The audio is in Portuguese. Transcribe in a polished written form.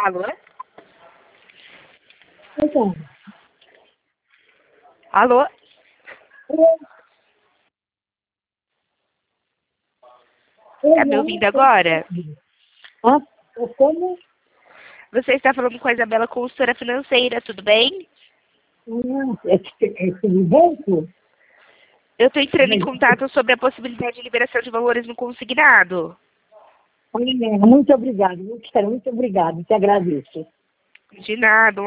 Alô? Então, Alô? Tá me ouvindo agora? como? Você está falando com a Isabela, consultora financeira, tudo bem? É do banco? Eu estou entrando em contato sobre a possibilidade de liberação de valores no consignado. Muito obrigado, muito obrigado, te agradeço. De nada,